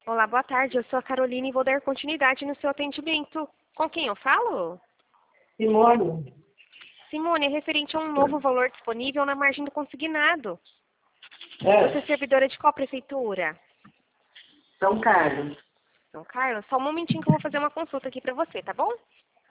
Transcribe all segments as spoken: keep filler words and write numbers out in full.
Olá, boa tarde. Eu sou a Carolina e vou dar continuidade no seu atendimento. Com quem eu falo? Simone. Simone, é referente a um novo valor disponível na margem do consignado. É, Você é servidora de qual prefeitura? São Carlos. São Carlos? Só um momentinho que eu vou fazer uma consulta aqui pra você, tá bom?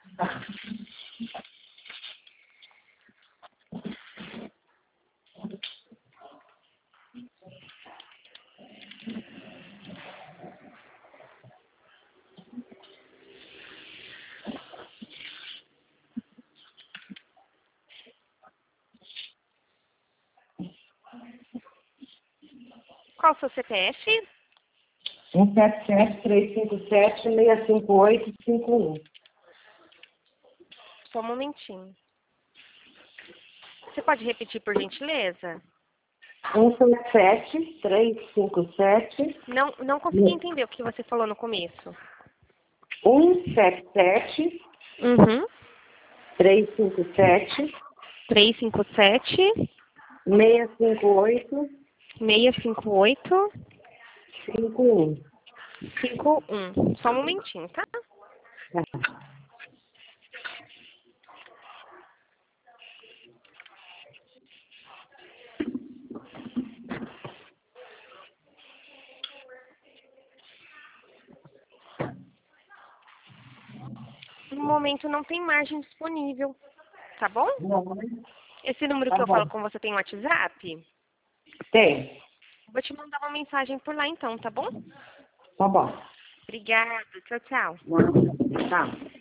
Qual o seu C P F? um sete sete, três cinco sete, seis cinco oito, cinco um. Só um momentinho. Você pode repetir, por gentileza? um sete sete, três cinco sete, Não, não consegui entender o que você falou no começo. um sete sete, Uhum. três cinco sete, três cinco sete, seis cinco oito, seis cinco oito, cinco um. cinco um. Só um momentinho, tá? No momento não tem margem disponível, tá bom? Não, Esse número tá que eu bom. falo com você tem WhatsApp? Tem. Vou te mandar uma mensagem por lá então, tá bom? Tá bom. Obrigada, tchau, tchau. Tá.